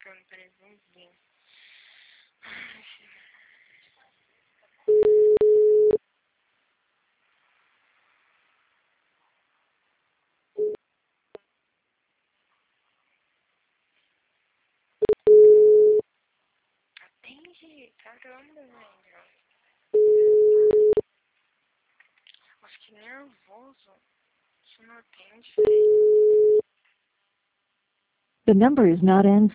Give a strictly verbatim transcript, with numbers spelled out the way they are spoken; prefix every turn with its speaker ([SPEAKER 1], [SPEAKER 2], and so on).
[SPEAKER 1] tocando, peraí, vamos ver. Atende, caramba, velho. Nossa, que nervoso. Você não atende, velho.
[SPEAKER 2] The number is not in